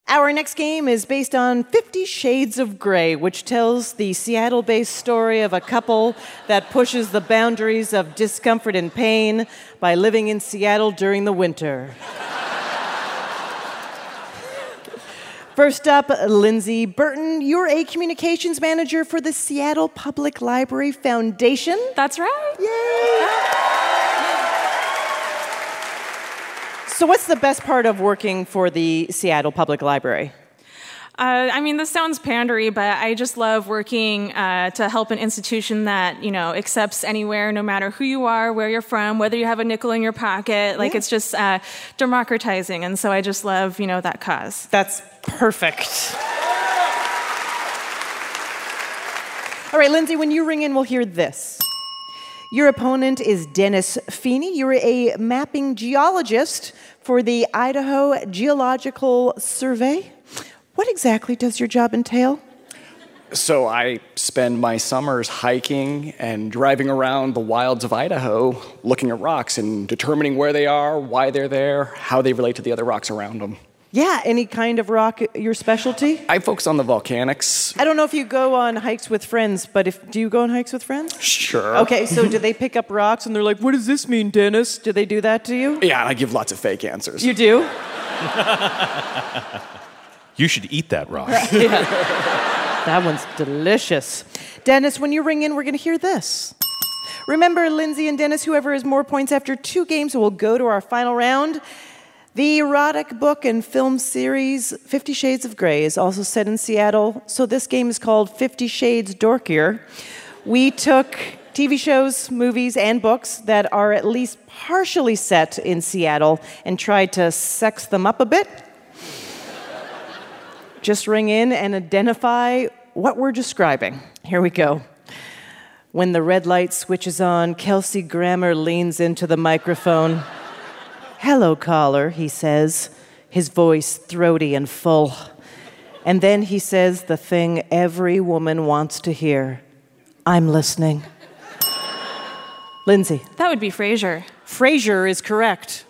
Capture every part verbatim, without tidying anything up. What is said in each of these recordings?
Our next game is based on Fifty Shades of Grey, which tells the Seattle-based story of a couple that pushes the boundaries of discomfort and pain by living in Seattle during the winter. First up, Lindsay Burton. You're a communications manager for the Seattle Public Library Foundation. That's right. Yay! So what's the best part of working for the Seattle Public Library? Uh, I mean, this sounds pandery, but I just love working uh, to help an institution that, you know, accepts anywhere, no matter who you are, where you're from, whether you have a nickel in your pocket. Like, yeah. It's just uh, democratizing, and so I just love, you know, that cause. That's perfect. All right, Lindsay, when you ring in, we'll hear this. Your opponent is Dennis Feeney. You're a mapping geologist for the Idaho Geological Survey. What exactly does your job entail? So I spend my summers hiking and driving around the wilds of Idaho, looking at rocks and determining where they are, why they're there, how they relate to the other rocks around them. Yeah, any kind of rock your specialty? I focus on the volcanics. I don't know if you go on hikes with friends, but if do you go on hikes with friends? Sure. Okay, so do they pick up rocks and they're like, what does this mean, Dennis? Do they do that to you? Yeah, and I give lots of fake answers. You do? You should eat that rock. Yeah. That one's delicious. Dennis, when you ring in, we're going to hear this. Remember, Lindsay and Dennis, whoever has more points after two games will go to our final round. The erotic book and film series Fifty Shades of Grey is also set in Seattle, so this game is called Fifty Shades Dorkier. We took T V shows, movies, and books that are at least partially set in Seattle and tried to sex them up a bit. Just ring in and identify what we're describing. Here we go. When the red light switches on, Kelsey Grammer leans into the microphone. Hello, caller, he says, his voice throaty and full. And then he says the thing every woman wants to hear. I'm listening. Lindsay. That would be Frasier. Frasier is correct.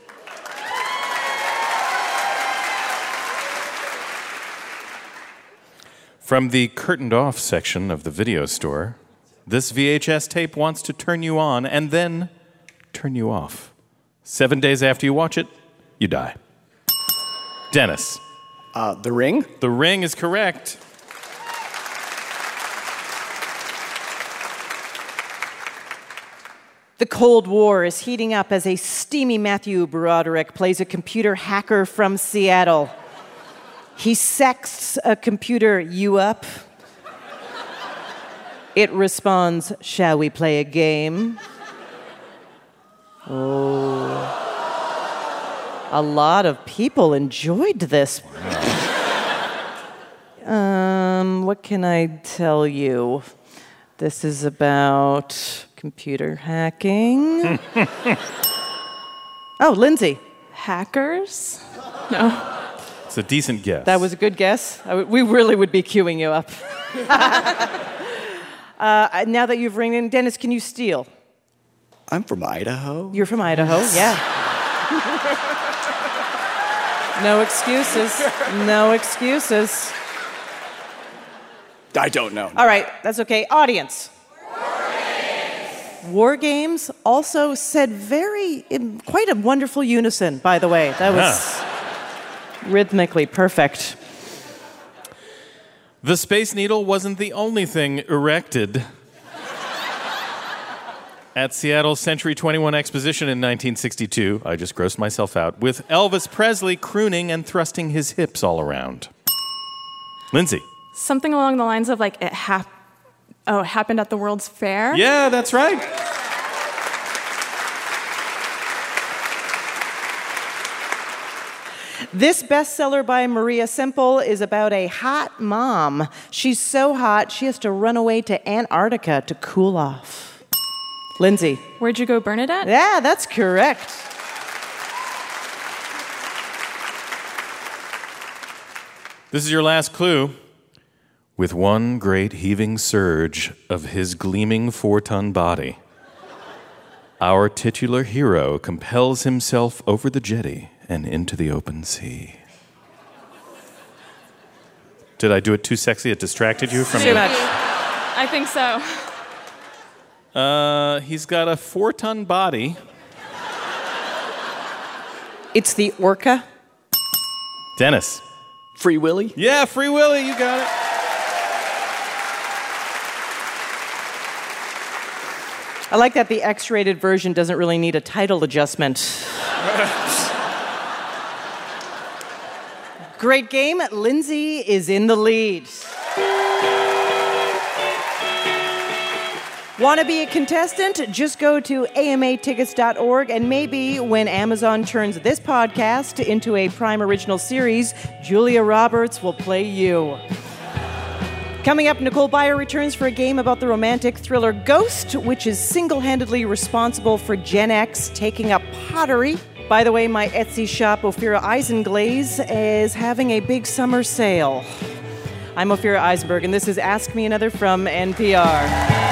From the curtained off section of the video store, this V H S tape wants to turn you on and then turn you off. Seven days after you watch it, you die. Dennis. Uh, The Ring? The Ring is correct. The Cold War is heating up as a steamy Matthew Broderick plays a computer hacker from Seattle. He sexts a computer you up. It responds, shall we play a game? Oh. A lot of people enjoyed this. um, what can I tell you? This is about computer hacking. Oh, Lindsay. Hackers? No. It's a decent guess. That was a good guess. I w- we really would be queuing you up. uh, now that you've ringed in, Dennis, can you steal? I'm from Idaho. You're from Idaho, yeah. No excuses. No excuses. I don't know. All right, that's okay. Audience. War Games. War Games also said very, in quite a wonderful unison, by the way. That was yeah. rhythmically perfect. The Space Needle wasn't the only thing erected at Seattle's Century twenty-one Exposition in nineteen sixty-two, I just grossed myself out, with Elvis Presley crooning and thrusting his hips all around. Lindsay. Something along the lines of, like, it, hap- oh, it happened at the World's Fair? Yeah, that's right. This bestseller by Maria Semple is about a hot mom. She's so hot, she has to run away to Antarctica to cool off. Lindsay. Where'd you go, Bernadette? Yeah, that's correct. This is your last clue. With one great heaving surge of his gleaming four-ton body, our titular hero compels himself over the jetty and into the open sea. Did I do it too sexy? It distracted you from Too your... much. I think so. Uh, he's got a four-ton body. It's the orca. Dennis. Free Willy? Yeah, Free Willy, you got it. I like that the X-rated version doesn't really need a title adjustment. Great game. Lindsay is in the lead. Want to be a contestant? Just go to A M A tickets dot org, and maybe when Amazon turns this podcast into a Prime Original series, Julia Roberts will play you. Coming up, Nicole Byer returns for a game about the romantic thriller Ghost, which is single-handedly responsible for Gen X taking up pottery. By the way, my Etsy shop, Ophira Eisenglaze, is having a big summer sale. I'm Ophira Eisenberg, and this is Ask Me Another from N P R.